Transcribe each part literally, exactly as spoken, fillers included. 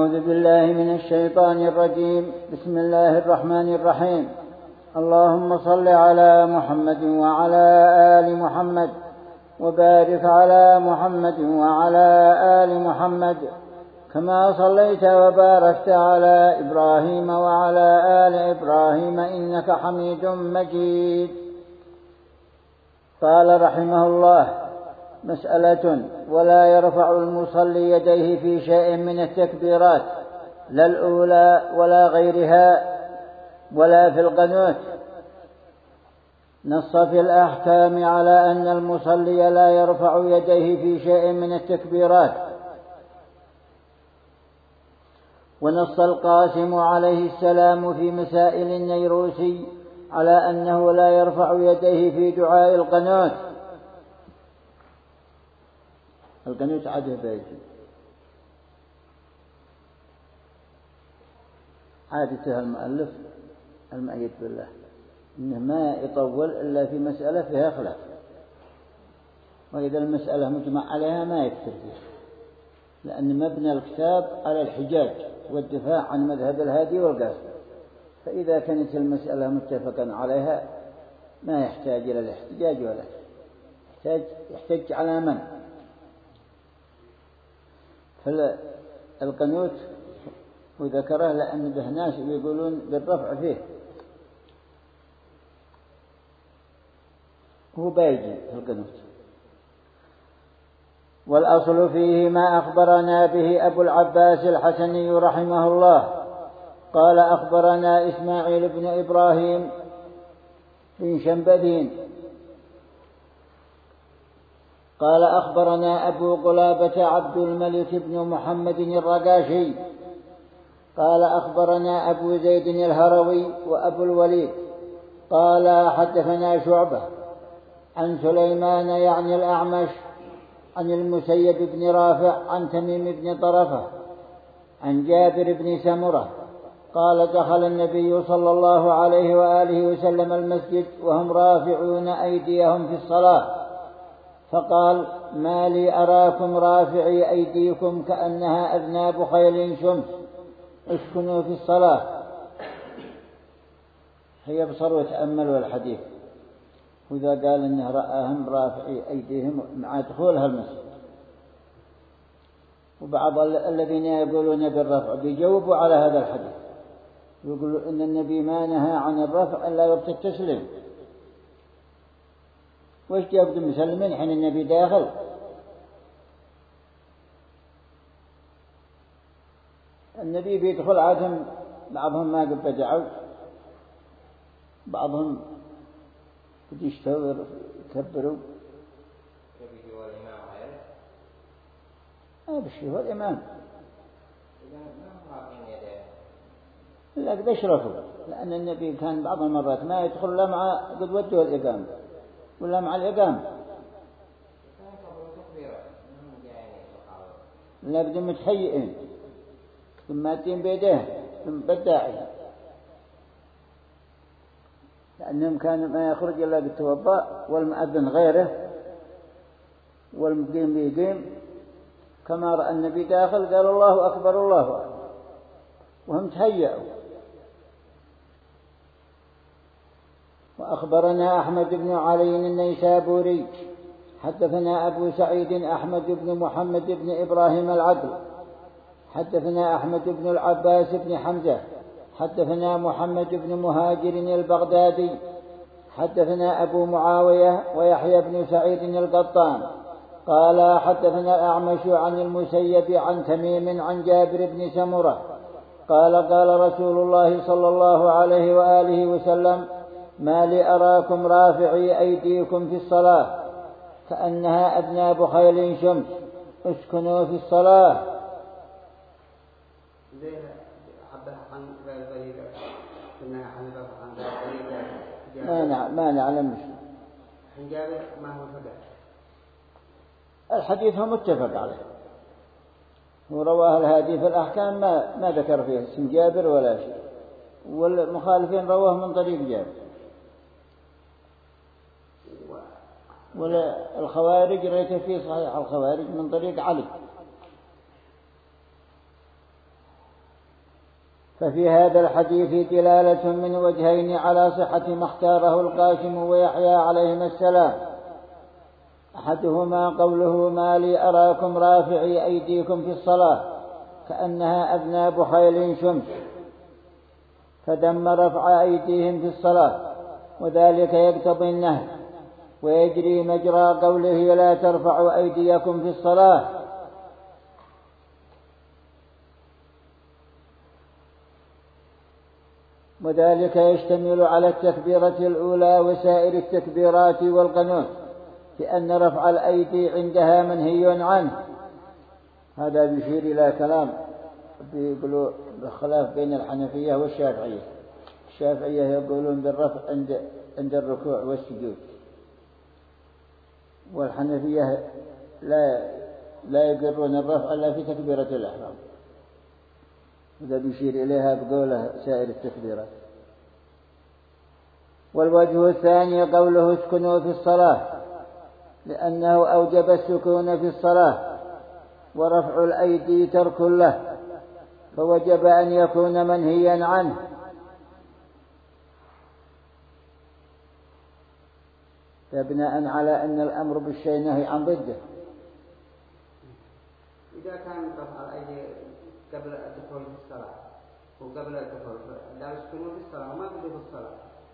أعوذ بالله من الشيطان الرجيم. بسم الله الرحمن الرحيم. اللهم صل على محمد وعلى آل محمد وبارك على محمد وعلى آل محمد كما صليت وباركت على إبراهيم وعلى آل إبراهيم إنك حميد مجيد. قال رحمه الله: مسألة: ولا يرفع المصلي يديه في شيء من التكبيرات، لا الأولى ولا غيرها ولا في القنوت. نص في الأحكام على أن المصلي لا يرفع يديه في شيء من التكبيرات، ونص القاسم عليه السلام في مسائل النيروسي على أنه لا يرفع يديه في دعاء القنوت. القنوت عاده بيجي عادته المؤلف المؤيد بالله إنه ما يطول إلا في مسألة فيها خلاف، وإذا المسألة مجمع عليها ما يكتب فيها، لأن مبنى الكتاب على الحجاج والدفاع عن مذهب الهادي والقاسم، فإذا كانت المسألة متفقا عليها ما يحتاج إلى الاحتجاج ولا يحتاج يحتج على من. فالقنوت وذكره لأن به ناس يقولون بالرفع فيه، هو بايجي في القنوت. والأصل فيه ما أخبرنا به أبو العباس الحسني رحمه الله قال: أخبرنا إسماعيل بن إبراهيم بن شنبذين قال: أخبرنا أبو قلابة عبد الملك بن محمد الرقاشي قال: أخبرنا أبو زيد الهروي وأبو الوليد قال: حدثنا شعبة عن سليمان يعني الأعمش عن المسيب بن رافع عن تميم بن طرفة عن جابر بن سمرة قال: دخل النبي صلى الله عليه وآله وسلم المسجد وهم رافعون أيديهم في الصلاة، فقال: ما لي أراكم رافعي أيديكم كأنها أذناب خيل شمس، اسكنوا في الصلاة. هي بصر وتأملوا الحديث، وإذا قال إنه رآهم رافعي أيديهم مع دخولها المسجد. وبعض الذين يقولون بالرفع بيجاوبوا على هذا الحديث، يقولوا إن النبي ما نهى عن الرفع إلا وقت التسليم. وش جابوا المسلمين حين النبي داخل؟ النبي بيدخل عادهم بعضهم ما قد بدعوا، بعضهم يشتغل يكبروا. يبي هو الإمام غيره؟ ما بشي هو الإمام. إذا ما رافعين يديه. لا قد أشرفوا، لأن النبي كان بعض المرات ما يدخل إلا مع قد ودوا الإقامة ولا مع الإقامة. لا قد متهيئين ثم ماتين بيديه ثم بداعي، لأنهم كانوا ما يخرج إلا بالتوضأ والمؤذن غيره والمقيم بيقيم، كما رأى النبي داخل قال: الله أكبر الله أكبر، وهم تهيئوا. وأخبرنا أحمد بن علي النيسابوري حدثنا أبو سعيد أحمد بن محمد بن إبراهيم العدل حدثنا أحمد بن العباس بن حمزة حدثنا محمد بن مهاجر البغدادي حدثنا أبو معاوية ويحيى بن سعيد القطان قال: حدثنا الأعمش عن المسيب عن تميم عن جابر بن سمرة قال: قال رسول الله صلى الله عليه وآله وسلم: ما لي أراكم رافعي أيديكم في الصلاة كأنها أذناب خيل شمس، اسكنوا في الصلاة. ما ما نعلم. جابر ما هو فقط. الحديث هو متفق عليه، ورواه الهادي في الأحكام ما ما ذكر فيه اسم جابر ولا شيء، والمخالفين رواه من طريق جابر. ولا الخوارج رأيت فيه صحيح الخوارج من طريق علي ففي هذا الحديث دلالة من وجهين على صحة ما اختاره القاسم ويحيى عليهما السلام. أحدهما قوله ما لي أراكم رافعي أيديكم في الصلاة كأنها أذناب خيل شمس، فدم رفع أيديهم في الصلاة، وذلك يقتضي النهي، ويجري مجرى قوله لا ترفعوا أيديكم في الصلاة، وذلك يشتمل على التكبيرة الأولى وسائر التكبيرات والقنوت، لأن رفع الأيدي عندها منهي عنه. هذا يشير إلى كلام بيقولوا بخلاف بين الحنفية والشافعية. الشافعية يقولون بالرفع عند عند الركوع والسجود، والحنفية لا لا يقرون الرفع إلا في تكبيرة الإحرام. هذا بيشير إليها بقوله سائر التكبيرات. والوجه الثاني قوله اسكنوا في الصلاة، لأنه أوجب السكون في الصلاة، ورفع الأيدي ترك له، فوجب أن يكون منهيا عنه. بناء على أن الأمر بالشيء نهي عن ضده. إذا كان رفع الأيدي قبل الدخول في الصلاة وقبل الدخول لا يسكنوا في الصلاة وما بدوا في الصلاة،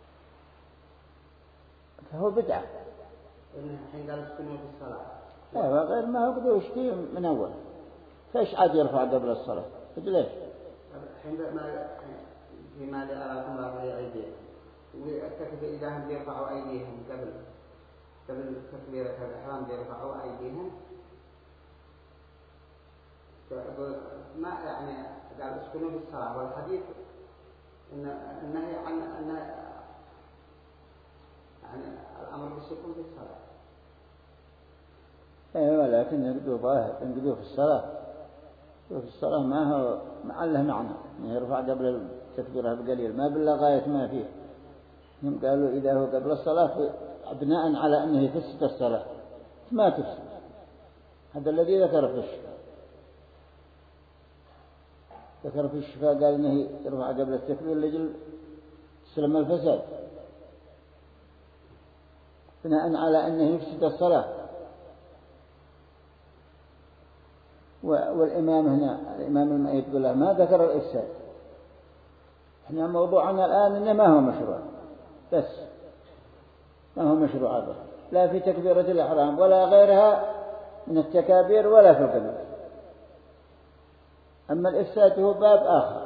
فهو بدعة. إن حين قال يسكنوا في الصلاة لا غير ما هو بدو يشتي من أول، فإيش عاد يرفع قبل الصلاة؟ ليش؟ حين ما فيما لأراكم رافعي أيديهم، ويكتفي إذا هم يرفعوا أيديهم قبل قبل تكبيرة الإحرام يرفعوا أيديهم، ما يعني قال اسكنوا في الصلاة، والحديث إن النهي عن أن يعني الأمر بالسكون في الصلاة. أيوة، لكن يقدوا ظاهر يقدوا في الصلاة، في الصلاة ما هو معله معنى يعني يرفع قبل التكبيرة بقليل، ما بالله غاية ما فيه. هم قالوا إذا هو قبل الصلاة بناء على أنه يفسد الصلاة ما تفسد. هذا الذي ذكر في الشفاء، ذكر في الشفاء قال إنه يرفع قبل التكبير لجل سلم الفساد، بناء على أنه يفسد الصلاة. والإمام هنا الإمام المؤيد يقول له ما ذكر الإفساد، إحنا موضوعنا الآن إنه ما هو مشروع، بس ما هو مشروع هذا لا في تكبيرة الإحرام ولا غيرها من التكابير ولا في القنوت. أما الإفساد هو باب آخر.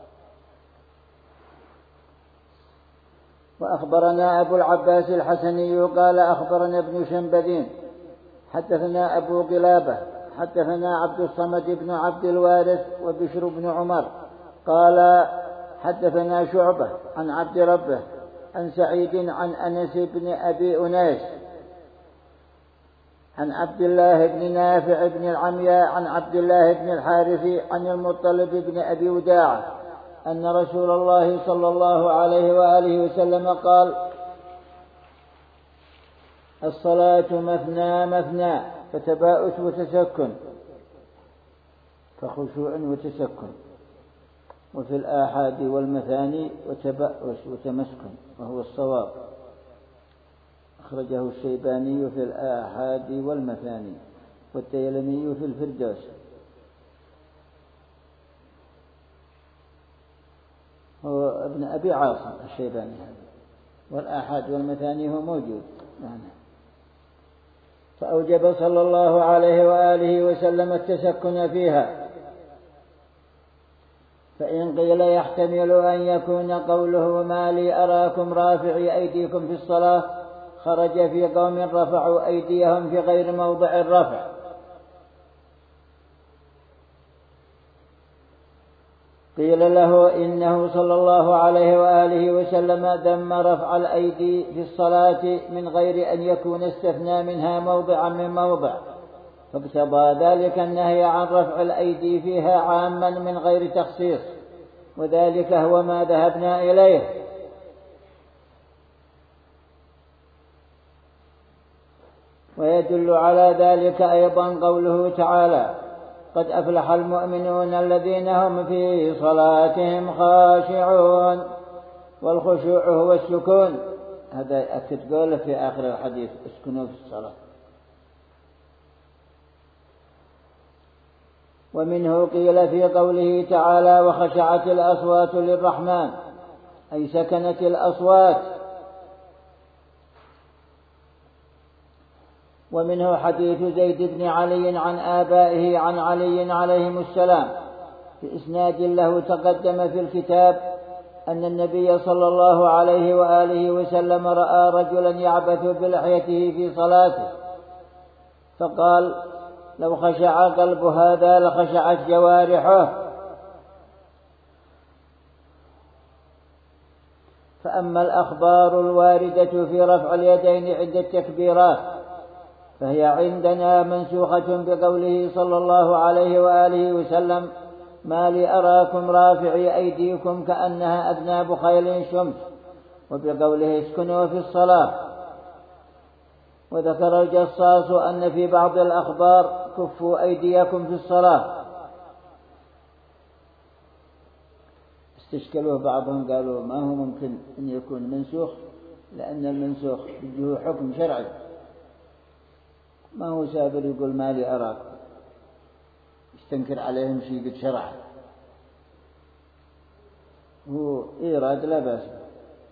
وأخبرنا أبو العباس الحسني قال أخبرنا ابن شنبذين حدثنا أبو قلابة حدثنا عبد الصمد بن عبد الوارث وبشر بن عمر قال حدثنا شعبة عن عبد ربه عن سعيد عن أنس بن أبي أنيس عن عبد الله بن نافع بن العمياء عن عبد الله بن الحارث عن المطلب بن أبي وداعة أن رسول الله صلى الله عليه وآله وسلم قال الصلاة مثنى مثنى فتباؤس وتسكن، فخشوع وتسكن، وفي الآحاد والمثاني وتبأس وتمسكن، وهو الصواب. أخرجه الشيباني في الآحاد والمثاني والتيلمي في الفردوس. هو ابن أبي عاصم الشيباني هذا، والآحاد والمثاني هو موجود معنا. فأوجب صلى الله عليه وآله وسلم التسكن فيها. فإن قيل يحتمل أن يكون قوله ما لي أراكم رافعي أيديكم في الصلاة خرج في قوم رفعوا أيديهم في غير موضع الرفع، قيل له إنه صلى الله عليه وآله وسلم ذم رفع الأيدي في الصلاة من غير أن يكون استثنى منها موضعا من موضع، فاقتضى ذلك النهي عن رفع الأيدي فيها عاما من غير تخصيص، وذلك هو ما ذهبنا إليه. ويدل على ذلك أيضا قوله تعالى قد أفلح المؤمنون الذين هم في صلاتهم خاشعون. والخشوع هو السكون، هذا أكد قوله في آخر الحديث: اسكنوا في الصلاة. ومنه قيل في قوله تعالى: وخشعت الأصوات للرحمن، أي سكنت الأصوات. ومنه حديث زيد بن علي عن آبائه عن علي عليهم السلام بإسناد له تقدم في الكتاب أن النبي صلى الله عليه وآله وسلم رأى رجلا يعبث بلحيته في صلاته، فقال: لو خشع قلب هذا لخشعت جوارحه. فأما الأخبار الواردة في رفع اليدين عند التكبيرات فهي عندنا منسوخة بقوله صلى الله عليه وآله وسلم: ما لي أراكم رافعي أيديكم كأنها أذناب خيل شمس، وبقوله: اسكنوا في الصلاة. وذكر الجصاص أن في بعض الأخبار: كفوا أيديكم في الصلاة. استشكلوه بعضهم، قالوا ما هو ممكن أن يكون منسوخ، لأن المنسوخ له حكم شرعي، ما هو سابر يقول ما لي أراك، يستنكر عليهم شيء قد شرع. هو إيراد لا بأس به،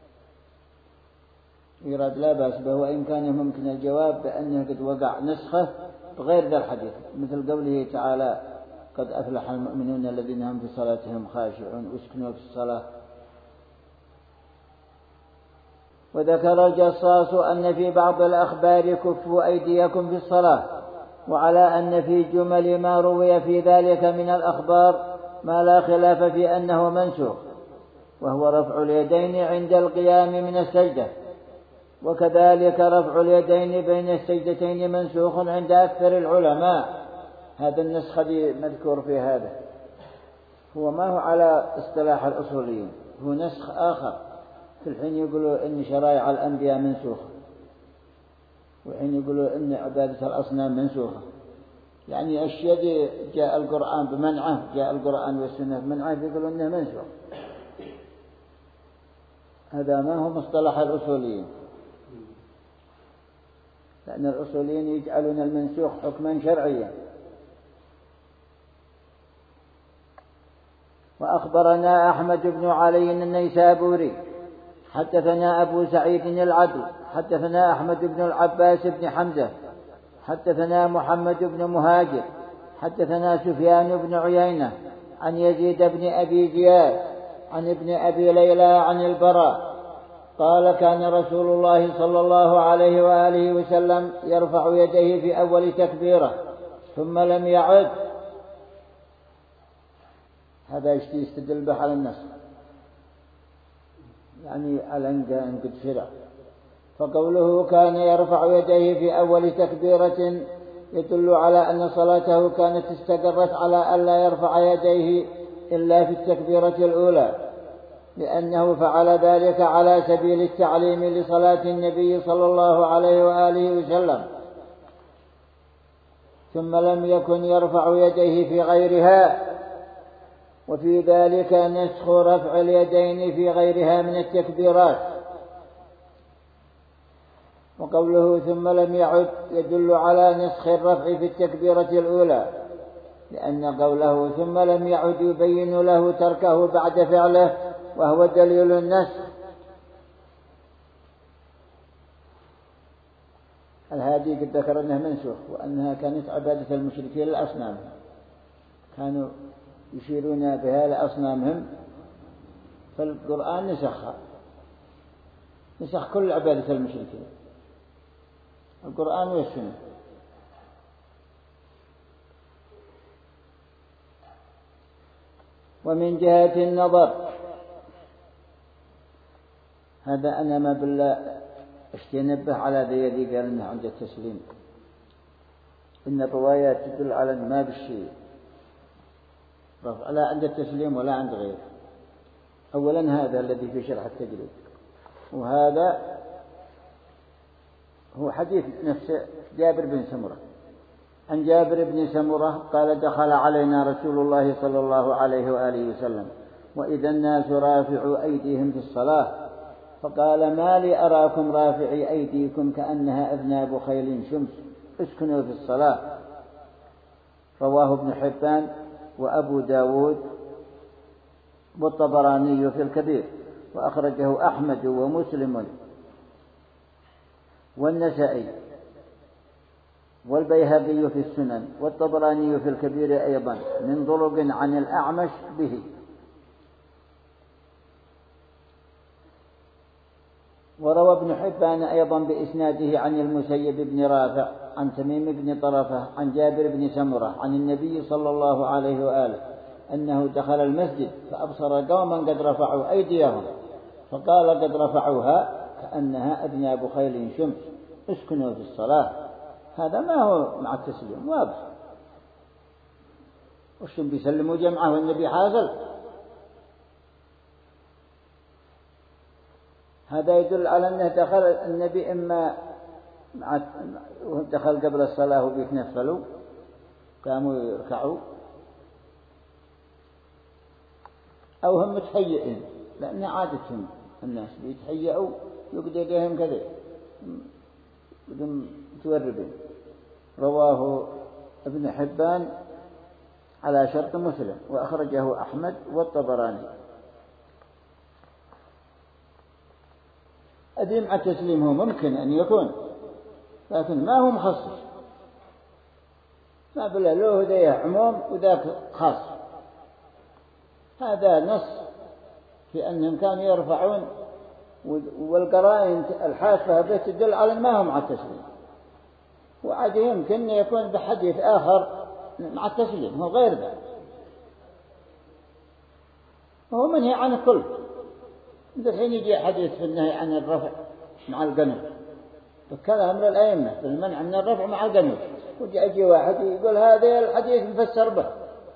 إيراد لا بأس به، وإن كان ممكن الجواب بأنه قد وقع نسخه بغير ذا الحديث، مثل قوله تعالى: قد أفلح المؤمنون الذين هم في صلاتهم خاشعون، واسكنوا في الصلاة. وذكر الجصاص أن في بعض الأخبار: كفوا أيديكم في الصلاة، وعلى أن في جمل ما روي في ذلك من الأخبار ما لا خلاف في أنه منسوخ، وهو رفع اليدين عند القيام من السجدة، وكذلك رفع اليدين بين السجدتين منسوخ عند أكثر العلماء. هذا النسخ مذكور في هذا، هو ما هو على اصطلاح الأصوليين، هو نسخ آخر. في الحين يقولوا إن شرائع الأنبياء منسوخة، وحين يقولوا إن عبادة الأصنام منسوخة، يعني أشياء جاء القرآن بمنعه، جاء القرآن والسنة بمنعه، يقولوا إنه منسوخ. هذا ما هو مصطلح الأصوليين، لأن الأصوليين يجعلون المنسوخ حكما شرعيا. وأخبرنا أحمد بن علي النيسابوري حدثنا أبو سعيد العدل حدثنا أحمد بن العباس بن حمزة حدثنا محمد بن مهاجر حدثنا سفيان بن عيينة عن يزيد بن أبي زياد عن ابن أبي ليلى عن البراء قال: كان رسول الله صلى الله عليه وآله وسلم يرفع يديه في أول تكبيرة ثم لم يعد. هذا يستدل به على النص، يعني على أن قد شرع. فقوله كان يرفع يديه في أول تكبيرة يدل على أن صلاته كانت استقرت على أن لا يرفع يديه إلا في التكبيرة الأولى، لأنه فعل ذلك على سبيل التعليم لصلاة النبي صلى الله عليه وآله وسلم، ثم لم يكن يرفع يديه في غيرها. وفي ذلك نسخ رفع اليدين في غيرها من التكبيرات. وقوله ثم لم يعد يدل على نسخ الرفع في التكبيرة الأولى، لأن قوله ثم لم يعد يبين له تركه بعد فعله، وهو دليل النسخ. الهادي قد ذكر أنها منسوخ، وأنها كانت عبادة المشركين للأصنام، كانوا يشيرون بها لأصنامهم، فالقرآن نسخها، نسخ كل عبادة المشركين، القرآن والسنة. ومن جهة النظر، هذا أنا ما بالله اشتنبه على ذي يدي، قال إنه عند التسليم، إن الروايات تدل على أن ما بالشيء لا عند التسليم ولا عند غيره. أولا هذا الذي في شرح التجريد، وهذا هو حديث نفس جابر بن سمرة عن جابر بن سمرة قال دخل علينا رسول الله صلى الله عليه وآله وسلم وإذا الناس رافعوا أيديهم في الصلاة فقال ما لي أراكم رافعي أيديكم كأنها أذناب خيل شمس اسكنوا في الصلاة. رواه ابن حبان وأبو داود والطبراني في الكبير، وأخرجه أحمد ومسلم والنسائي والبيهقي في السنن والطبراني في الكبير أيضا من طرق عن الأعمش به. وروى ابن حبان أيضا بإسناده عن المسيب بن رافع عن تميم بن طرفة عن جابر بن سمرة عن النبي صلى الله عليه وآله أنه دخل المسجد فأبصر قوما قد رفعوا أيديهم فقال قد رفعوها كأنها أذناب خيل شمس اسكنوا في الصلاة. هذا ما هو مع التسليم واضح، وش بيسلموا جمعة والنبي حاصل؟ هذا يدل على أنه دخل النبي إما دخل قبل الصلاة وبيتنفلوا قاموا يركعوا أو هم متهيئين، لأن عادتهم الناس بيتهيئوا يقدر يديهم كذا بدون متوربين. رواه ابن حبان على شرط مسلم وأخرجه أحمد والطبراني. أدي مع تسليمه ممكن أن يكون، لكن ما هو مخصص، ما بلا له ذي عموم وذاك خاص. هذا نص في أنهم كانوا يرفعون، والقرائن الحاسة به تدل على ما هو مع التسليم، وعاد يمكن يكون بحديث آخر مع التسليم هو غير ذلك، وهو منهي عن الكل. الحين يجي حديث في النهي عن الرفع مع القنوت، فكان أمر الأئمة في المنع من الرفع مع القنوت، وجاء يجي واحد يقول هذا الحديث مفسر به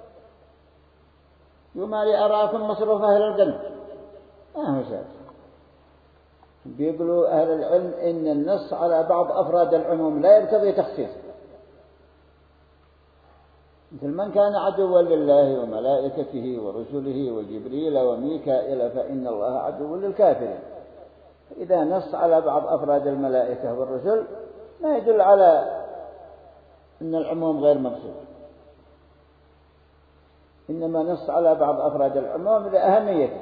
وما لي أراكم مصروفة إلى القنوت. ما هو شاذ. بيقولوا أهل العلم إن النص على بعض أفراد العموم لا يقتضي تخصيص، مثل من كان عدوا لله وملائكته ورسله وجبريل وميكائيل فإن الله عدو للكافرين. إذا نص على بعض أفراد الملائكة والرسل ما يدل على أن العموم غير مقصود، إنما نص على بعض أفراد العموم لأهميته.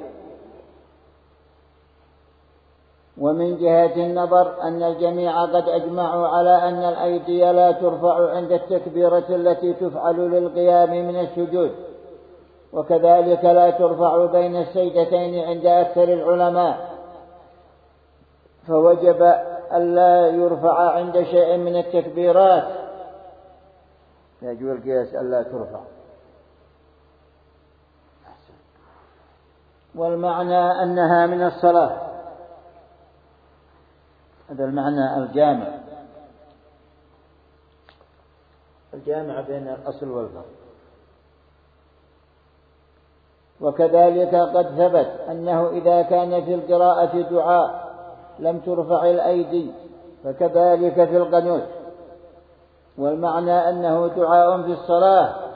ومن جهة النظر أن الجميع قد أجمعوا على أن الأيدي لا ترفع عند التكبيرة التي تفعل للقيام من السجود، وكذلك لا ترفع بين السجدتين عند أكثر العلماء، فوجب ألا يرفع عند شيء من التكبيرات. يجوز القياس ألا ترفع. والمعنى أنها من الصلاة، هذا المعنى الجامع الجامع بين الأصل والفرع. وكذلك قد ثبت أنه إذا كان في القراءة دعاء لم ترفع الأيدي، فكذلك في القنوت. والمعنى أنه دعاء في الصلاة.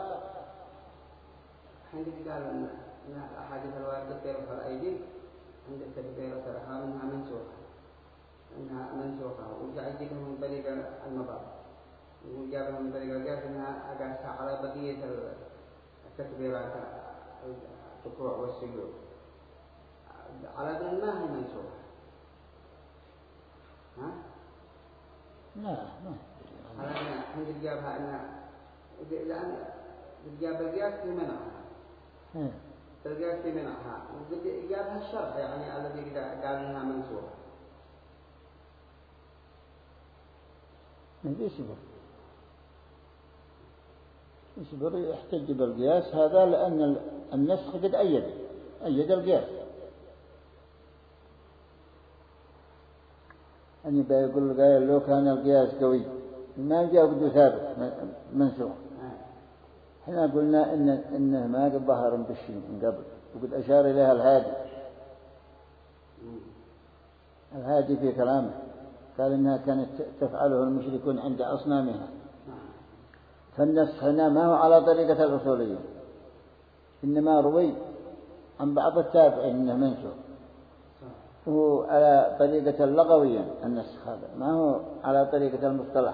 عندك قال أن أحاديث الواردة ترفع الأيدي عند التكبيرة الإحرام أنها منسوخة أنها منسوخة وجاء يجيبهم من طريق المضاد، وجابهم من طريق القياس أنها أقاسها على بقية التكبيرات الركوع والسجود، على أن ما هي منسوخة. ها؟ لا ما على أن عند جابها أن لأن جاب القياس في منعها، القياس في منعها، وقد جابها الشرع يعني الذي قال أنها منسوخة. يصبر يصبر يحتج بالقياس هذا، لأن النسخ قد أيد أيد القياس. أني بيقول قال لو كان القياس قوي ما جاء قد ثابت منسوخ. احنا قلنا إن إنه ما قد ظهر بالشيء من قبل، وقد أشار إليها الهادي الهادي في كلامه، قال إنها كانت تفعله المشركون عند أصنامها. فالنسخ هنا ما هو على طريقة الأصوليين، إنما روي عن بعض التابعين إنه منسوخ، وهو على طريقة اللغوية النسخ هذا، ما هو على طريقة المصطلح.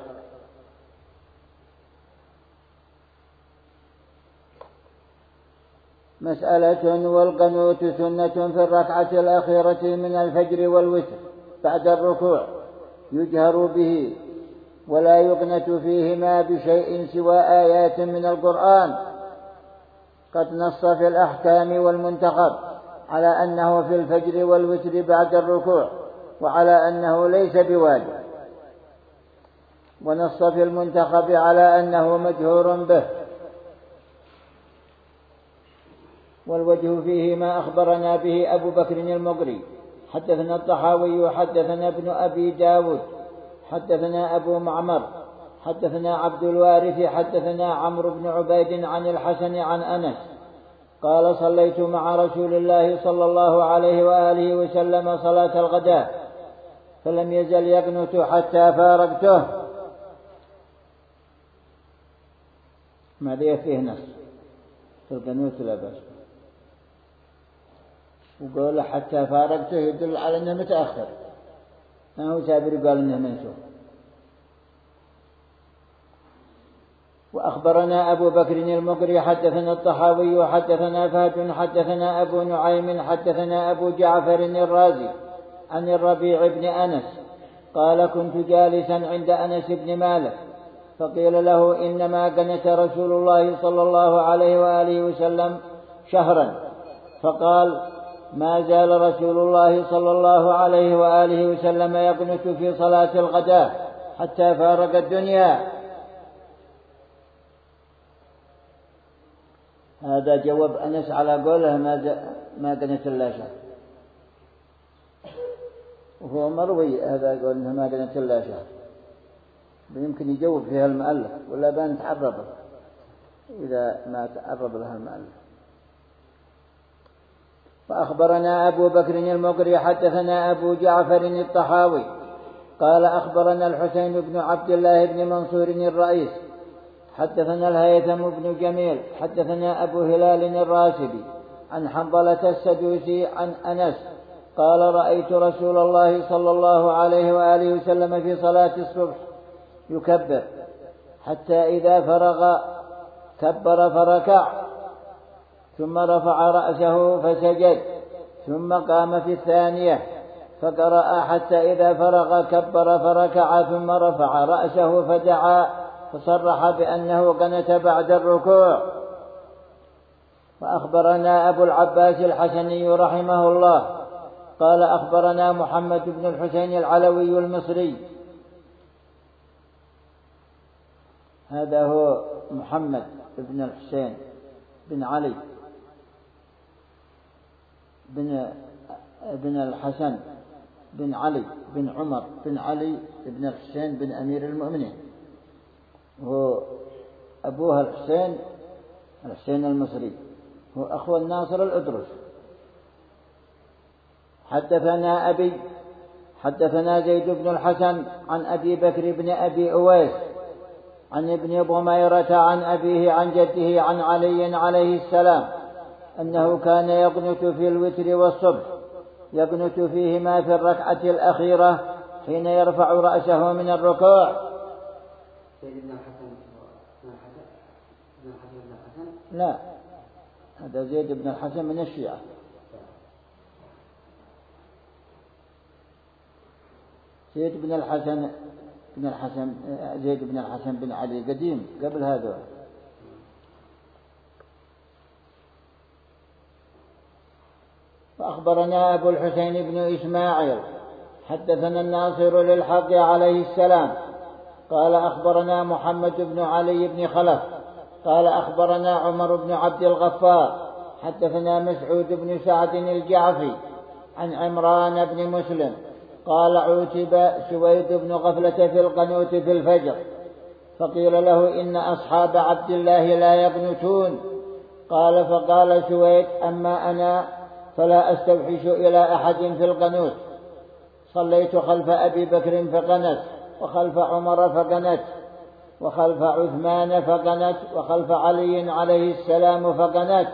مسألة: والقنوت سنة في الركعة الأخيرة من الفجر والوتر بعد الركوع، يجهر به ولا يقنت فيهما بشيء سوى آيات من القرآن. قد نص في الأحكام والمنتخب على أنه في الفجر والوتر بعد الركوع، وعلى أنه ليس بواجب، ونص في المنتخب على أنه مجهور به. والوجه فيه ما أخبرنا به أبو بكر المقري حدثنا الطحاوي حدثنا ابن أبي داود حدثنا أبو معمر حدثنا عبد الوارث حدثنا عمرو بن عبيد عن الحسن عن أنس قال: صليت مع رسول الله صلى الله عليه وآله وسلم صلاة الغداء فلم يزل يقنت حتى فارقته. ماذا فيه نص في القنوت لا بأس، وقال حتى فارقته يدل على أنه متأخر، ما هو سابر قال أنه منسوخ. وأخبرنا أبو بكر المقري حدثنا الطحاوي حدثنا فهد حدثنا أبو نعيم حدثنا أبو جعفر الرازي عن الربيع بن أنس قال: كنت جالسا عند أنس بن مالك فقيل له: إنما قنت رسول الله صلى الله عليه وآله وسلم شهرا، فقال: ما زال رسول الله صلى الله عليه وآله وسلم يقنت في صلاة الغداء حتى فارق الدنيا. هذا جواب أنس على قوله ما قنت إلا شهر، وهو مروي هذا قول إنه ما قنت إلا شهر، يمكن يجوب فيها المؤلف ولا بان تعرض إذا ما تعرض لها المؤلف. فأخبرنا أبو بكر المقري حدثنا أبو جعفر الطحاوي قال: أخبرنا الحسين بن عبد الله بن منصور الرئيس حدثنا الهيثم بن جميل حدثنا أبو هلال الراشدي عن حنظلة السدوسي عن أنس قال: رأيت رسول الله صلى الله عليه وآله وسلم في صلاة الصبح يكبر حتى إذا فرغ كبر فركع، ثم رفع رأسه فسجد، ثم قام في الثانية فقرأ حتى إذا فرغ كبر فركع، ثم رفع رأسه فدعا، فصرح بأنه قنت بعد الركوع. وأخبرنا أبو العباس الحسني رحمه الله قال: أخبرنا محمد بن الحسين العلوي المصري، هذا هو محمد بن الحسين بن علي بن بن الحسن بن علي بن عمر بن علي بن الحسين بن أمير المؤمنين، هو أبوها الحسين الحسين المصري، هو أخو الناصر الأدرس. حدثنا أبي حدثنا زيد بن الحسن عن أبي بكر بن أبي أويس عن ابن ضميرة عن أبيه عن جده عن علي عليه السلام أنه كان يقنت في الوتر والصبح، يقنت فيهما في الركعة الأخيرة حين يرفع رأسه من الركوع. لا، هذا زيد بن الحسن من الشيعة. زيد بن الحسن بن الحسن زيد بن الحسن بن علي قديم قبل هذا. فأخبرنا أبو الحسين بن إسماعيل حدثنا الناصر للحق عليه السلام قال: أخبرنا محمد بن علي بن خلف قال: أخبرنا عمر بن عبد الغفار حدثنا مسعود بن سعد الجعفي عن عمران بن مسلم قال: عوتب سويد بن غفلة في القنوت في الفجر، فقيل له: إن أصحاب عبد الله لا يقنتون. قال: فقال سويد: أما أنا فلا أستوحش إلى أحد في القنوت، صليت خلف أبي بكر فقنت وخلف عمر فقنت، وخلف عثمان فقنت، وخلف علي عليه السلام فقنت.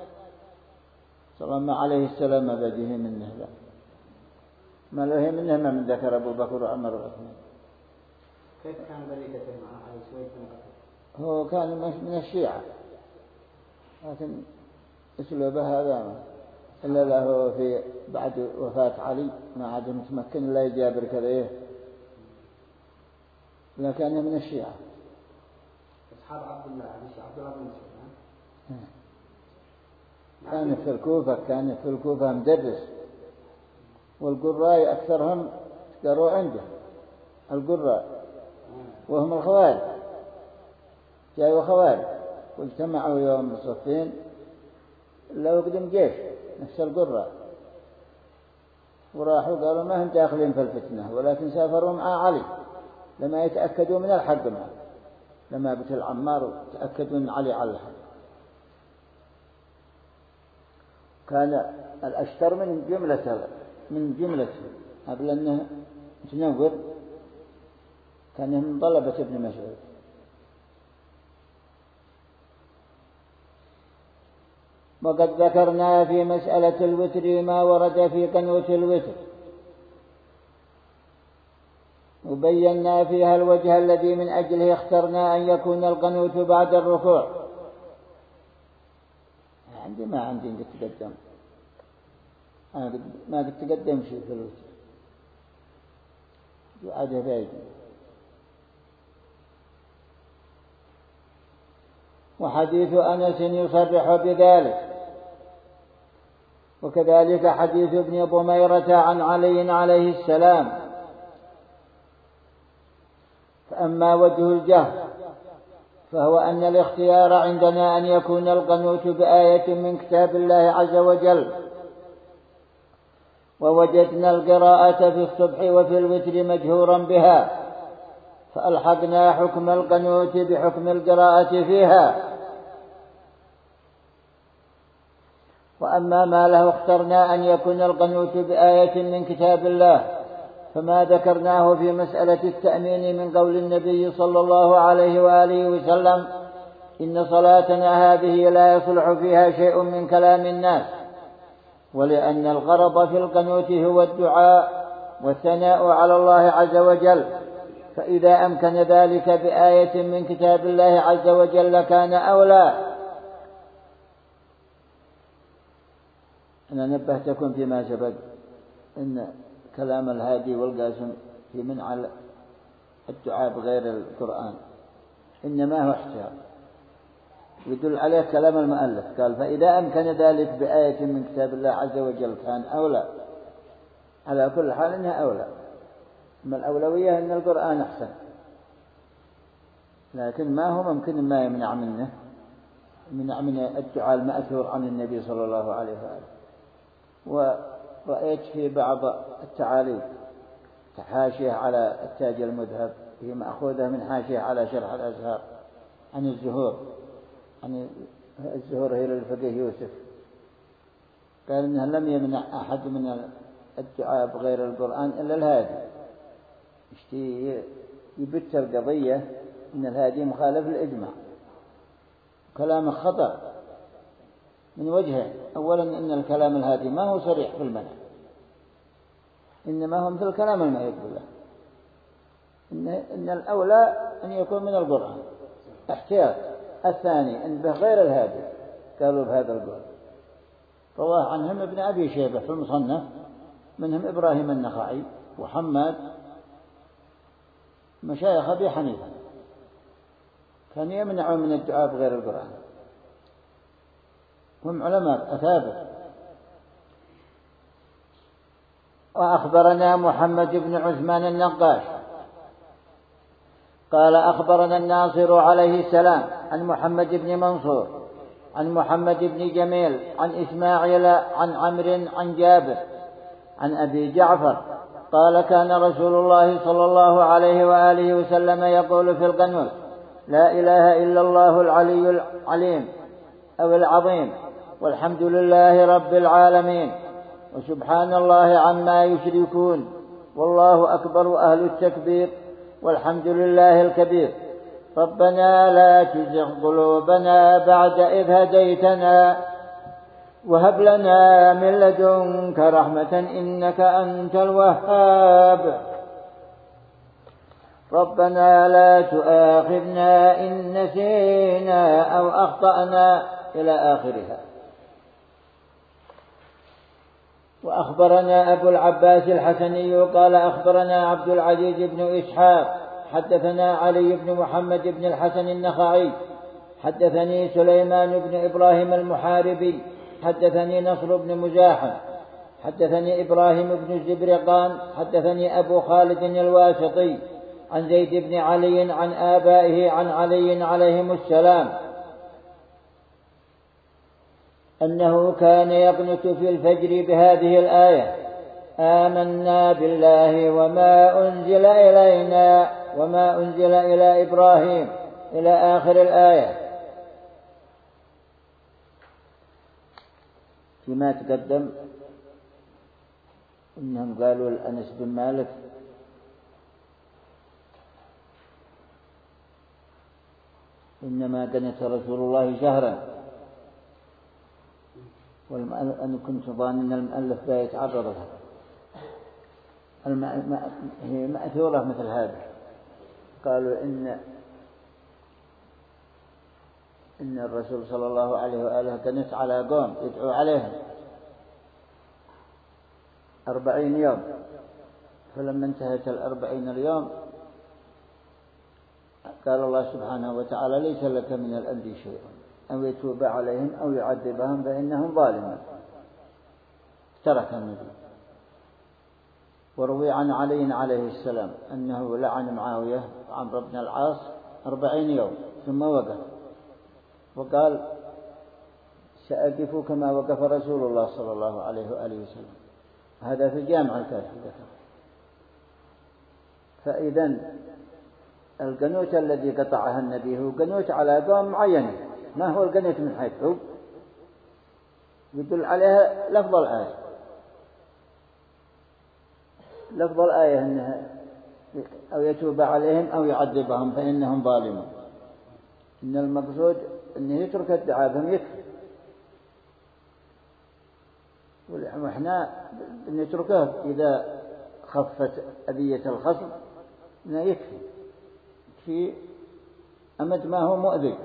صلى عليه السلام ما بديه منه، لا ما له منه ما من ذكر أبو بكر وعمر وعثمان. كيف كان طريقته مع علي سويد بن قتل؟ هو كان من الشيعة، لكن أسلوبه هذا إلا له في بعد وفاة علي ما عاد متمكن لا يجابر كذا، لكنه من الشيعة. أصحاب عبد الله عبد الله بن مسعود كان في الكوفة كان في الكوفة مدرس، والقراء أكثرهم قروا عنده القراء، وهم الخوارج، جاءوا خوارج واجتمعوا يوم صفين لو قدم جيش نفس القراء، وراحوا قالوا ما هم داخلين في الفتنة، ولكن سافروا مع علي لما يتأكدوا من الحق معه، لما قتل عمار وتأكدوا من علي على الحق. كان الأشتر من جملة من جملة قبل أنه تنور، كان من طلبة ابن مسعود. وقد ذكرنا في مسألة الوتر ما ورد في قنوت الوتر، وبينا فيها الوجه الذي من أجله اخترنا أن يكون القنوت بعد الركوع. عندي ما عندي قد تقدم ما قد تقدم شيء في الوتر وعاده بايد. وحديث أنس يصرح بذلك، وكذلك حديث ابن ضميرة عن علي عليه السلام. فأما وجه الجهل فهو أن الاختيار عندنا أن يكون القنوت بآية من كتاب الله عز وجل، ووجدنا القراءة في الصبح وفي الوتر مجهورا بها، فألحقنا حكم القنوت بحكم القراءة فيها. وأما ما له اخترنا أن يكون القنوت بآية من كتاب الله فما ذكرناه في مسألة التأمين من قول النبي صلى الله عليه وآله وسلم: إن صلاتنا هذه لا يصلح فيها شيء من كلام الناس. ولأن الغرض في القنوت هو الدعاء والثناء على الله عز وجل، فإذا أمكن ذلك بآية من كتاب الله عز وجل كان أولى. أنا نبهتكم فيما سبق أن كلام الهادي والقاسم في منع الدعاء بغير القرآن إنما هو احتياط، يدل عليه كلام المؤلف، قال: فإذا أمكن ذلك بآية من كتاب الله عز وجل كان أولى. على كل حال إنها أولى، أما الأولوية أن القرآن أحسن، لكن ما هو ممكن ما يمنع منه يمنع من الدعاء المأثور عن النبي صلى الله عليه وآله. ورأيت في بعض التعاليق حاشية على التاج المذهب، هي مأخوذة من حاشية على شرح الأزهار عن الزهور، عن الزهور هي للفقيه يوسف، قال إنه لم يمنع أحد من الدعاء بغير القرآن إلا الهادي. يشتي يبت القضية إن الهادي مخالف للإجماع، كلامه خطأ من وجهين: أولا إن الكلام الهادي ما هو صريح في المنع، إنما هو مثل الكلام المعيد بالله، إن, إن الأولى أن يكون من القرآن احتياط. الثاني أن بغير الهادي قالوا بهذا القول. رواه عنهم ابن أبي شيبة في المصنف، منهم إبراهيم النخعي وحماد مشايخ أبي حنيفة، كان يمنعوا من الدعاء بغير القرآن، هم علماء أثابت. وأخبرنا محمد بن عثمان النقاش قال: أخبرنا الناصر عليه السلام عن محمد بن منصور عن محمد بن جميل عن إسماعيل عن عمرو عن جابر عن أبي جعفر قال: كان رسول الله صلى الله عليه وآله وسلم يقول في القنوت: لا إله إلا الله العلي العليم أو العظيم، والحمد لله رب العالمين، وسبحان الله عما يشركون، والله أكبر أهل التكبير، والحمد لله الكبير. ربنا لا تزغ قلوبنا بعد إذ هديتنا وهب لنا من لدنك رحمة إنك أنت الوهاب ربنا لا تؤاخذنا إن نسينا أو أخطأنا إلى آخرها. وأخبرنا أبو العباس الحسني قال أخبرنا عبد العزيز بن إسحاق حدثنا علي بن محمد بن الحسن النخعي حدثني سليمان بن إبراهيم المحاربي حدثني نصر بن مزاحم حدثني إبراهيم بن الزبرقان حدثني أبو خالد الواسطي عن زيد بن علي عن آبائه عن علي عليهم السلام أنه كان يقنت في الفجر بهذه الآية آمنا بالله وما أنزل إلينا وما أنزل إلى إبراهيم إلى آخر الآية. فيما تقدم إنهم قالوا لأنس بن مالك إنما قنت رسول الله شهرا، وأنا كنت ظان أن المؤلف لا يتعرض لها، هي مأثورة مثل هذا. قالوا إن إن الرسول صلى الله عليه وآله قنت على قوم يدعو عليهم أربعين يوم، فلما انتهت الأربعين اليوم قال الله سبحانه وتعالى ليس لك من الأمر شيء أو يتوب عليهم أو يعذبهم فإنهم ظالمون، ترك النبي. وروي عن علي عليه السلام أنه لعن معاوية عمرو بن العاص أربعين يوم ثم وقف وقال سأقف كما وقف رسول الله صلى الله عليه وآله وسلم. هذا في جامع الكافي ذكر. فإذا القنوت الذي قطعها النبي هو قنوت على قوم معينة، ما هو القنوت من حيث هو يدل عليها لفظ الآية. لفظ الآية أنها أو يتوب عليهم أو يعذبهم فإنهم ظالمون. إن المقصود أنه يترك الدعاء بهم يكفي، وإحنا نتركه إذا خفت أذية الخصم إنه يكفي في أمد ما هو مؤذي.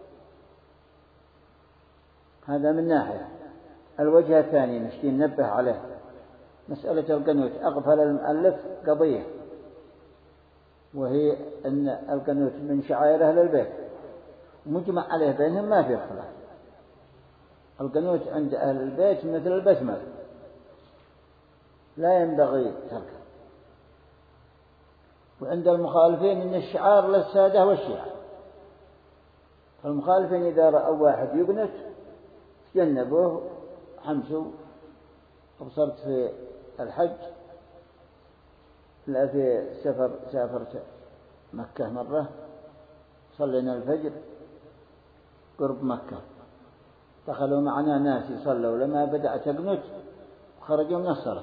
هذا من ناحية. الوجه الثاني نشتي ننبه عليه مسألة القنوت. أغفل المؤلف قضية، وهي أن القنوت من شعائر أهل البيت مجمع عليه بينهم، ما في خلاف. القنوت عند أهل البيت مثل البسمة لا ينبغي تركه. وعند المخالفين إن الشعار للسادة والشيعة. فالمخالفين إذا رأوا واحد يقنت تجنبوه حمسوا. وصرت في الحج لا في سفر سافرت مكة مرة، صلينا الفجر قرب مكة، دخلوا معنا ناس يصلوا، لما بدأت أقنت وخرجوا من الصلاة،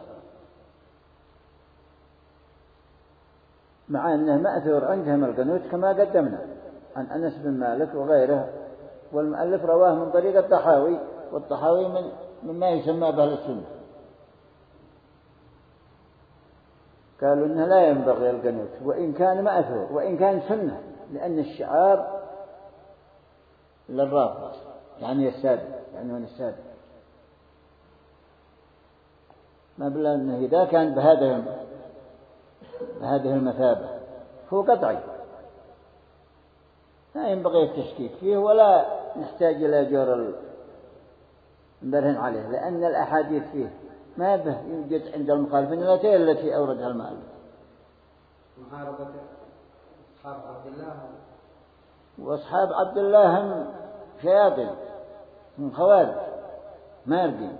مع أنه مأثور عندهم القنوت كما قدمنا عن أنس بن مالك وغيره. والمؤلف رواه من طريق الطحاوي، والطحاوي من مما يسمى بأهل السنة. قالوا إنه لا ينبغي القنوت وإن كان مأثور وإن كان سنة، لأن الشعار للرافضة يعني السادة، يعني من السادة، ما بلا أنه إذا كان بهذه بهذه المثابة هو قطعي لا ينبغي التشكيك فيه ولا نحتاج إلى جور البرهن عليه، لأن الأحاديث فيه ما به يوجد عند المخالفين التي التي أوردها المؤلف. محاربة أصحاب عبد الله، وأصحاب عبد الله هم شياطين من خوارج ماردين،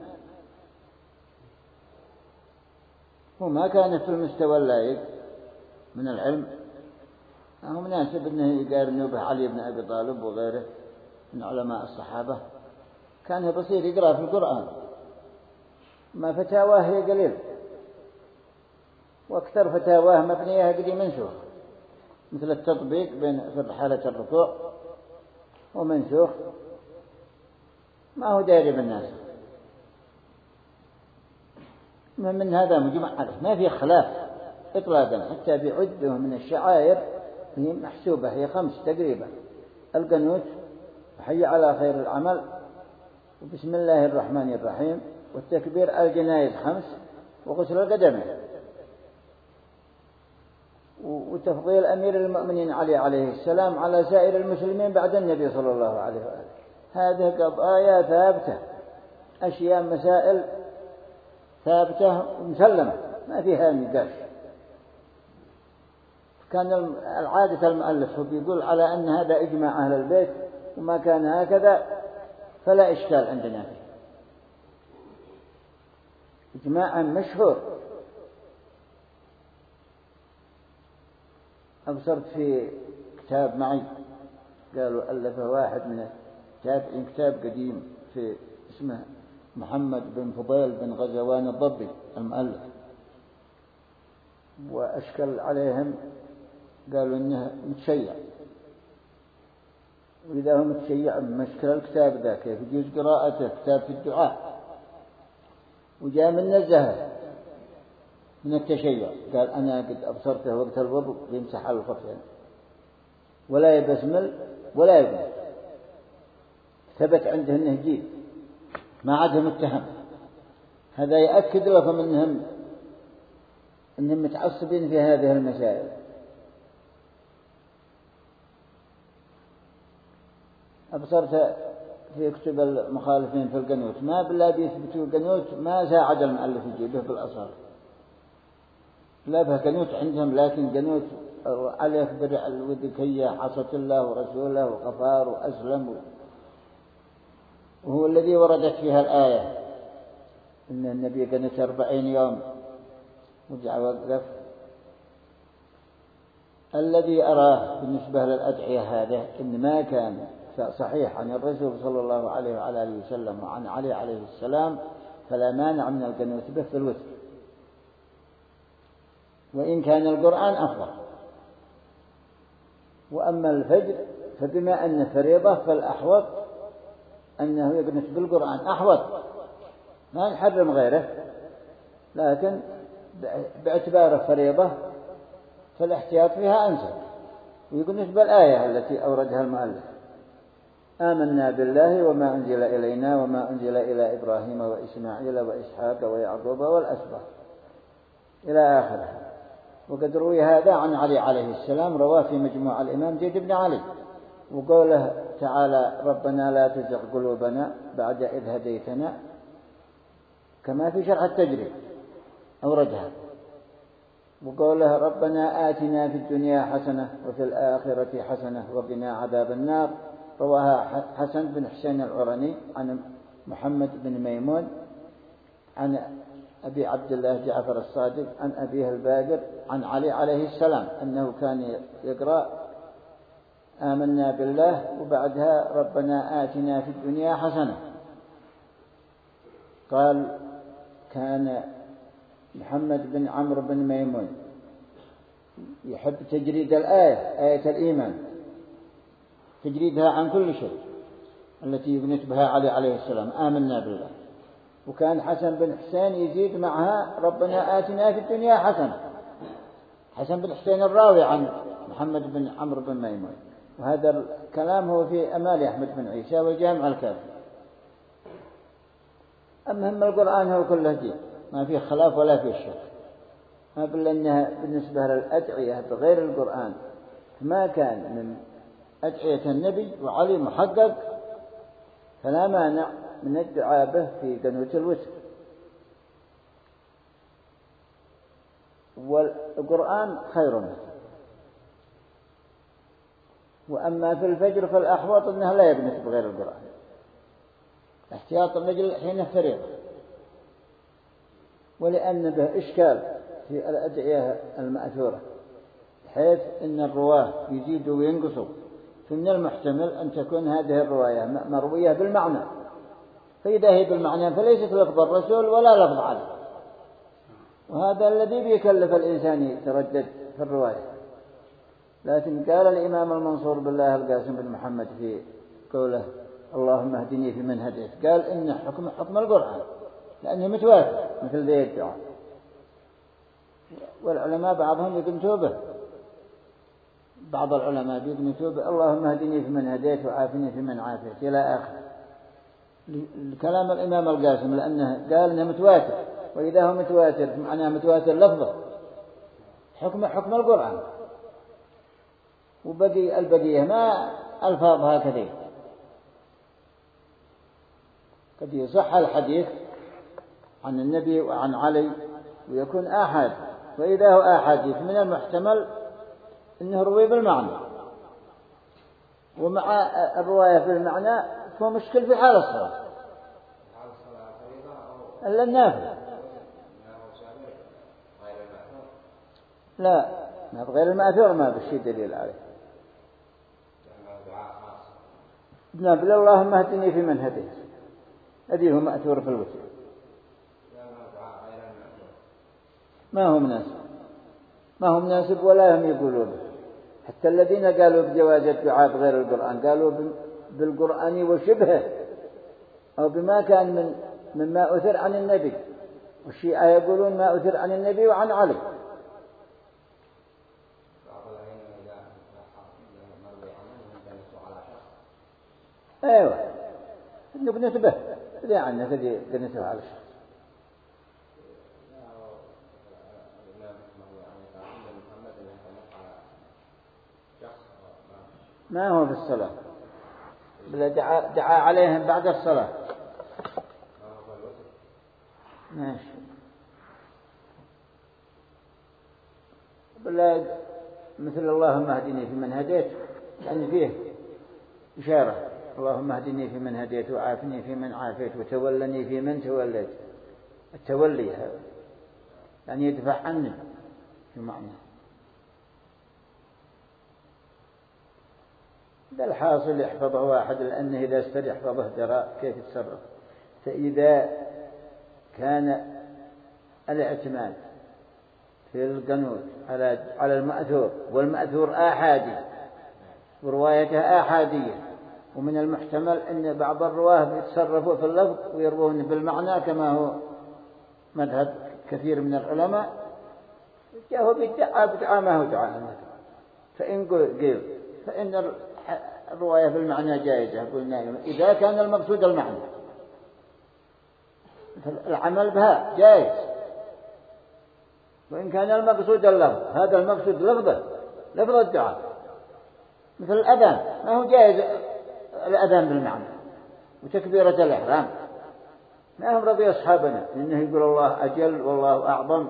وما كان في المستوى اللائق من العلم. هو مناسب أنه يقارنوا به علي بن أبي طالب وغيره من علماء الصحابة، كان بصير يقرأ في القرآن، ما فتاواه هي قليل، واكثر فتاواه مبنية قدي منسوخ. مثل التطبيق بين في حالة الركوع ومنسوخ ما هو داري بالناس، من هذا مجمع عليه ما في خلاف إطلاقا، حتى بعده من الشعائر هي محسوبة، هي خمس تقريبا: القنوت، وحي على خير العمل، وبسم الله الرحمن الرحيم، والتكبير، الجنائز خمس، وغسل القدمين، وتفضيل أمير المؤمنين علي عليه السلام على سائر المسلمين بعد النبي صلى الله عليه وآله. هذه قضايا ثابتة، أشياء مسائل ثابتة ومسلمة ما فيها نقاش. كان العادة المؤلف بيقول على أن هذا إجماع أهل البيت، وما كان هكذا فلا إشكال عندنا فيه، إجماع مشهور. أبصرت في كتاب معي قالوا ألفه واحد من التابعين، كتاب قديم في اسمه محمد بن فضيل بن غزوان الضبي المؤلف، وأشكل عليهم قالوا إنه متشيع، وإذا هو متشيع مشكل الكتاب ذا كيف يجوز قراءته، كتاب في الدعاء، وجاء من نزهه من التشيع، قال أنا قد أبصرته وقت الوضوء يمسح على الخفين ولا يبسمل ولا يبنى، ثبت عنده أنه جيد ما عاده متهم. هذا يأكد لكم أنهم أنهم متعصبين في هذه المسائل. أبصرت في كتب المخالفين في القنوت ما بالله بيثبتوا القنوت ما ساعد المؤلف يجيبه بالأصل، لا به قنوت عندهم، لكن قنوت عليك برع الودكية عصت الله ورسوله وغفار وأسلم، وهو الذي وردت فيها الآية إن النبي قنت أربعين يوم ورجع وقف. الذي أراه بالنسبة للأدعية هذا إن ما كان صحيح عن الرسول صلى الله عليه وعلى آله وسلم وعن علي عليه السلام فلا مانع من القنوت به في الوتر، وإن كان القرآن أفضل. وأما الفجر فبما أن فريضة فالأحوط أنه يقنت بالقرآن أحوط، ما نحرم غيره، لكن باعتبار فريضة فالاحتياط فيها أنسب، ويقنت بالآية التي أوردها المؤلف: آمنا بالله وما أنزل إلينا وما أنزل إلى إبراهيم وإسماعيل وإسحاق ويعقوب والأسباط إلى آخره. وقد روي هذا عن علي عليه السلام، رواه في مجموع الإمام زيد بن علي، وقوله تعالى: ربنا لا تزغ قلوبنا بعد إذ هديتنا، كما في شرح التجريد أوردها. وقوله ربنا آتنا في الدنيا حسنة وفي الآخرة حسنة وقنا عذاب النار، رواها حسن بن حسين العرني عن محمد بن ميمون عن أبي عبد الله جعفر الصادق عن أبيه الباقر عن علي عليه السلام أنه كان يقرأ آمنا بالله وبعدها ربنا آتنا في الدنيا حسنة. قال كان محمد بن عمرو بن ميمون يحب تجريد الآية، آية الإيمان، تجريدها عن كل شيء التي يبنت بها علي عليه السلام آمنا بالله. وكان حسن بن حسين يزيد معها ربنا آتنا في الدنيا حسنة، حسن بن حسين الراوي عن محمد بن عمرو بن ميمون. وهذا الكلام هو في أمال أحمد بن عيسى وجامع الكافي. المهم القرآن هو كله دين، ما فيه خلاف ولا فيه شك، ما بل أنها بالنسبة للأدعية بغير القرآن ما كان من أدعية النبي وعلي محقق فلا مانع من الدعاء به في قنوت الوتر. والقرآن خير منه. وأما في الفجر فالأحوط أنها لا يقنت بغير القرآن، احتياط الرجل حين فريضة، ولأن به إشكال في الأدعية المأثورة حيث أن الرواه يزيدوا وينقصوا، فمن المحتمل أن تكون هذه الرواية مروية بالمعنى، فإذا هي بالمعنى فليست لفظ الرسول ولا لفظ علي، وهذا الذي بيكلف الإنسان يتردد في الرواية. لكن قال الإمام المنصور بالله القاسم بن محمد في قوله اللهم اهدني في من هديت، قال إن حكم حكم القرآن لأنه متواتر مثل ذي الدعاء، والعلماء بعضهم يقنتوا به، بعض العلماء يقنتوا به اللهم اهدني في من هديت وعافني في من عافيت إلى آخر كلام الإمام القاسم، لأنه قال إنه متواتر، وإذا هو متواتر معناه متواتر لفظه حكم حكم القرآن، وبقي البقية ما ألفاظها كثير. قد يصح الحديث عن النبي وعن علي ويكون آحاد، وإذا هو آحاديث من المحتمل أنه روي بالمعنى، ومع الرواية بالمعنى فهو مشكل في حال الصلاة إلا النافل. لا ما بغير المأثور ما بالشيء دليل عليه. نافل اللهم اهدني في من هديت هذه هو مأثور في الوتر، ما هو مناسب ما هو مناسب ولا هم يقولوا به. حتى الذين قالوا بجواز الدعاء بغير القرآن قالوا بالقرآن وشبهه أو بما كان من مما أثر عن النبي، والشيعة يقولون ما أثر عن النبي وعن علي. أيوة نبنته لا عنا كذي بنته على الشخص. ما هو في الصلاة بل دعا, دعا عليهم بعد الصلاة. ماشي بل مثل اللهم اهدني في من هديت يعني فيه إشارة اللهم اهدني في من هديت وعافني في من عافيت وتولني في من توليت. التولي هذا يعني يدفع عني في معنى. ده الحاصل يحفظه واحد لأنه إذا استر يحفظه درى كيف يتصرف. فإذا كان الاعتماد في القنوت على على المأثور والمأثور آحادي وروايته آحادية، ومن المحتمل أن بعض الرواه يتصرفوا في اللفظ ويروون بالمعنى كما هو مذهب كثير من العلماء، جاءوا بالدعاء بدعاء ما هو دعاء. فإن قيل فإن الرواية في المعنى جائزة قلنا إذا كان المقصود المعنى العمل بها جائز، وإن كان المقصود اللفظ هذا المقصود لفظه لفظ الدعاء مثل الأذان ما هو جائز الأذان بالمعنى وتكبيرة الإحرام ما هم رضي أصحابنا إنه يقول الله أجل والله أعظم.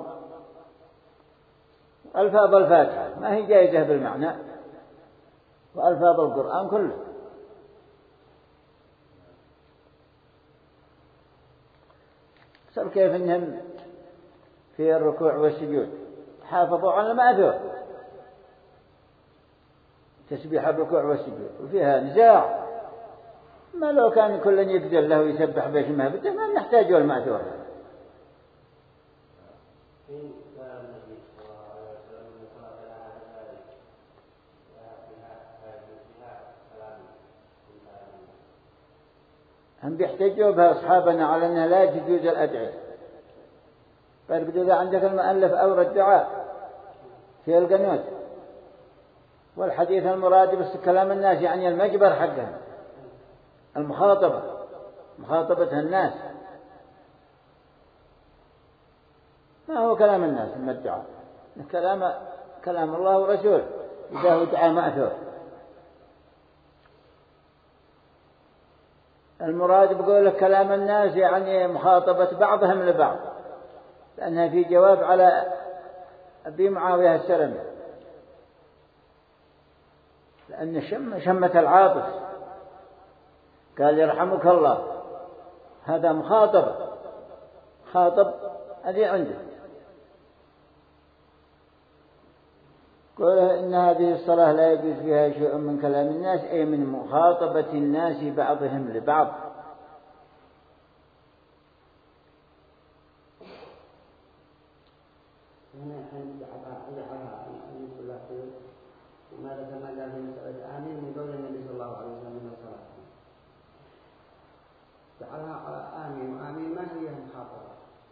ألفاظ الفاتحة ما هي جائزة بالمعنى وألفاظ القرآن كله. صار كيف إنهم في الركوع والسجود حافظوا على المأثور تسبيح الركوع والسجود وفيها نزاع، ما لو كان كل يقدر له يسبح بيش ما بده ما نحتاجه المأثور. هم بيحتجوا بها أصحابنا على أنها لا تجوز الأدعية. فإذا إذا عندك المؤلف أورد الدعاء في القنوت والحديث المراد بس كلام الناس يعني المجبر حقهم المخاطبة مخاطبة الناس ما هو كلام الناس من الدعاء كلام كلام الله ورسوله إذا هو دعاء مأثور. المراد بقوله كلام الناس يعني مخاطبة بعضهم لبعض، لأنها في جواب على أبي معاوية السلمي لأن شم شمة العاطف قال يرحمك الله هذا مخاطبة خاطب هذه عنده. قوله إن هذه الصلاة لا يجوز فيها شيء من كلام الناس أي من مخاطبة الناس بعضهم لبعض. وماذا كما قال في مسألة آمين من قول النبي صلى الله عليه وسلم من الصلاة جعلها على آمين، وآمين ما هي محاضرة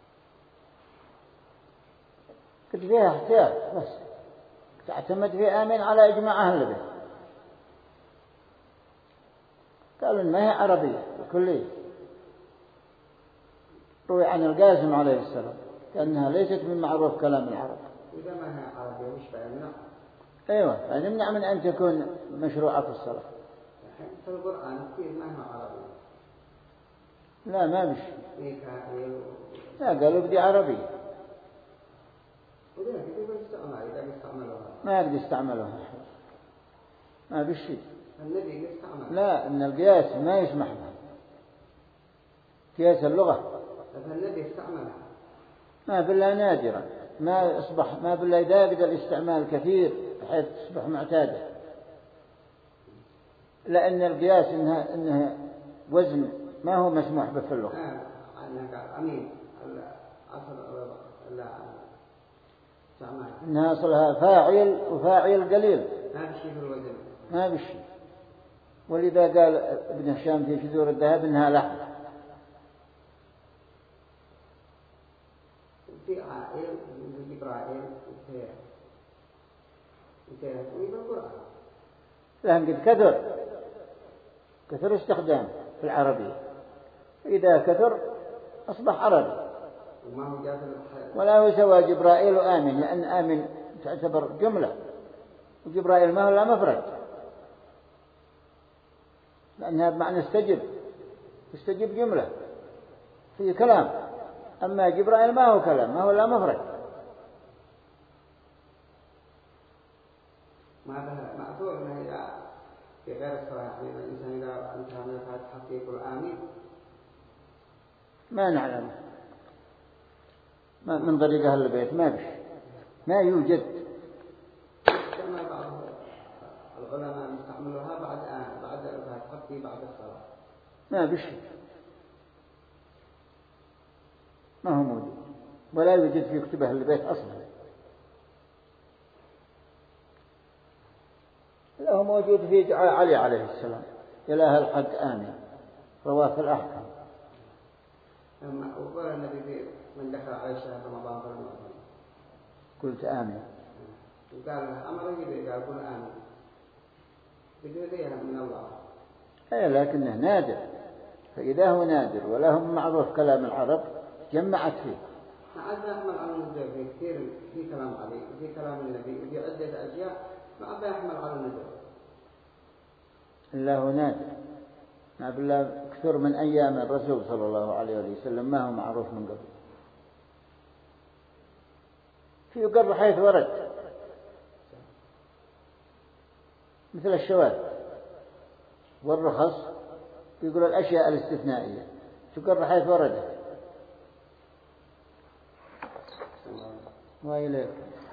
قلت فيها احتياط بس تعتمد في آمين على إجماع أهل البيت. قالوا إن ما هي عربية كلية. روي عن القاسم عليه السلام كأنها ليست من معروف كلام العرب. إذا ما هي عربية وش فيمنع؟ أيوة يعني يمنع من أن تكون مشروعة في الصلاة. في القرآن كثير ما هي عربية. لا ما بش. ميكائيل. لا قالوا بدي عربية. وده كده بيستعمل إذا بيستعملوها. ما يقدر يستعملوها. ما بشي. النبي يستعمل. لا إن القياس ما يسمح به. قياس اللغة. النبي يستعملها. ما بالله نادرا. ما أصبح ما بالله إذا يقدر الاستعمال كثير بحيث تصبح معتادة. لأن القياس إنها إنها وزن ما هو مسموح به في اللغة. آه عنك أمين. أصل لا استعمال. إنها أصلها فاعل وفاعل قليل. ما بشي في الوزن. ما بشي. ولذا قال ابن هشام في شذور الذهب إنها لحم. في عائل في جبرائيل وفي وفي وفي القرآن. لهم قد كثر كثر استخدام في العربية. إذا كثر أصبح عربي. وما هو جاء ولا هو سوى جبرائيل وآمن لأن آمن تعتبر جملة وجبرائيل ما هو لا مفرد لأنها بمعنى استجب استجب جملة في كلام. أما جبرائيل ما هو كلام ما هو لا مفرد. ما به مأثور أنه إذا في غير الصلاة يعني الإنسان إذا انتهى من الفاتحة يقول آمين. ما نعلم ما من طريق أهل البيت ما بش ما يوجد. كما بعض العلماء يستعملوها بعد آن بعد الفاتحة في بعد الصلاة. ما بش ما هو موجود ولا يوجد في كتب أهل البيت أصلا. لا هو موجود في دعاء علي عليه السلام إله الحق آمين رواه في الأحكام. أما وقال النبي في من دخل على شهر رمضان فليؤمن. قلت آمين. وقال أمر يجري قال قل آمين. بجودها من الله. أي لكنه نادر. فإذا هو نادر ولا هم معروف كلام العرب جمعت فيه. عاد يحمل على النزول في كثير في كلام علي وفي كلام النبي وفي عدة أشياء ما عاد يحمل على النزول. إلا هو نادر. ما بالله كثر من أيام الرسول صلى الله عليه وسلم ما هو معروف من قبل. في يقر حيث ورد مثل الشواذ والرخص يقول الأشياء الاستثنائية تقر حيث وردت. وإليه